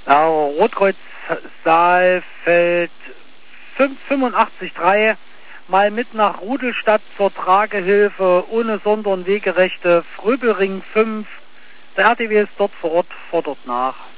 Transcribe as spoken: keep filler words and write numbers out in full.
Ja, Rotkreuz Saalfeld fünfundachtzig drei, mal mit nach Rudelstadt zur Tragehilfe ohne Sonder- und Wegerechte, Fröbelring fünf. Der R T W ist dort vor Ort, fordert nach.